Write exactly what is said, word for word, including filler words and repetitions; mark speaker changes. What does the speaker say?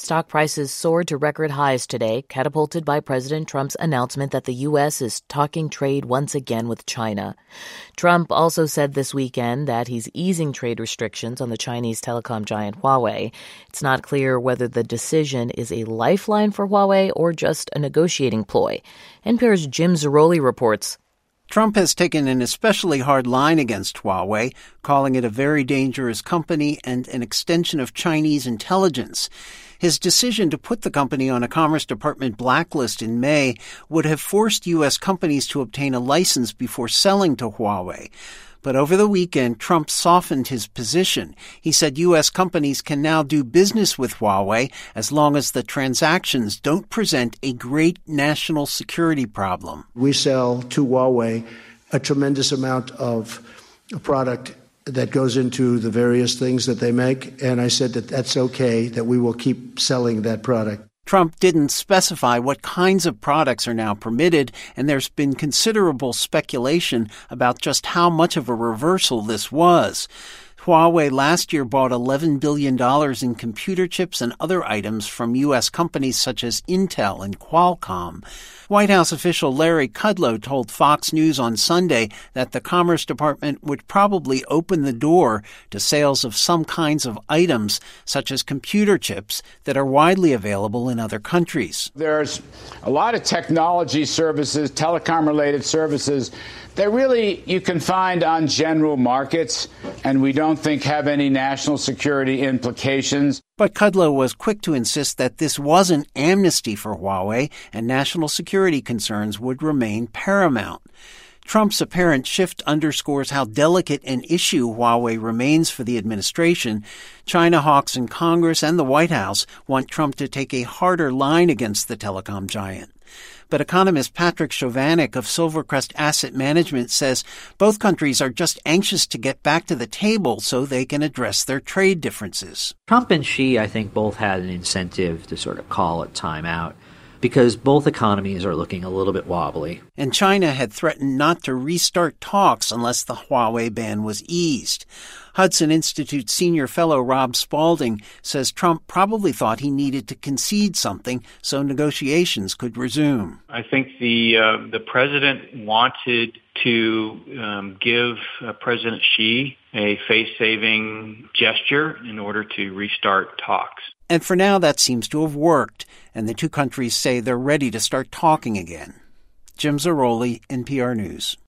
Speaker 1: Stock prices soared to record highs today, catapulted by President Trump's announcement that the U S is talking trade once again with China. Trump also said this weekend that he's easing trade restrictions on the Chinese telecom giant Huawei. It's not clear whether the decision is a lifeline for Huawei or just a negotiating ploy. N P R's Jim Zarroli reports.
Speaker 2: Trump has taken an especially hard line against Huawei, calling it a very dangerous company and an extension of Chinese intelligence. His decision to put the company on a Commerce Department blacklist in May would have forced U S companies to obtain a license before selling to Huawei. But over the weekend, Trump softened his position. He said U S companies can now do business with Huawei as long as the transactions don't present a great national security problem.
Speaker 3: We sell to Huawei a tremendous amount of product that goes into the various things that they make, and I said that that's okay, that we will keep selling that product.
Speaker 2: Trump didn't specify what kinds of products are now permitted, and there's been considerable speculation about just how much of a reversal this was. Huawei last year bought eleven billion dollars in computer chips and other items from U S companies such as Intel and Qualcomm. White House official Larry Kudlow told Fox News on Sunday that the Commerce Department would probably open the door to sales of some kinds of items, such as computer chips, that are widely available in other countries.
Speaker 4: There's a lot of technology services, telecom-related services that really you can find on general markets, and we don't think have any national security implications.
Speaker 2: But Kudlow was quick to insist that this wasn't amnesty for Huawei, and national security concerns would remain paramount. Trump's apparent shift underscores how delicate an issue Huawei remains for the administration. China hawks in Congress and the White House want Trump to take a harder line against the telecom giant. But economist Patrick Chovanec of Silvercrest Asset Management says both countries are just anxious to get back to the table so they can address their trade differences.
Speaker 5: Trump and Xi, I think, both had an incentive to sort of call it time out, because both economies are looking a little bit wobbly.
Speaker 2: And China had threatened not to restart talks unless the Huawei ban was eased. Hudson Institute senior fellow Rob Spalding says Trump probably thought he needed to concede something so negotiations could resume.
Speaker 6: I think the uh, the president wanted to um, give uh, President Xi a face-saving gesture in order to restart talks.
Speaker 2: And for now, that seems to have worked, and the two countries say they're ready to start talking again. Jim Zarroli, N P R News.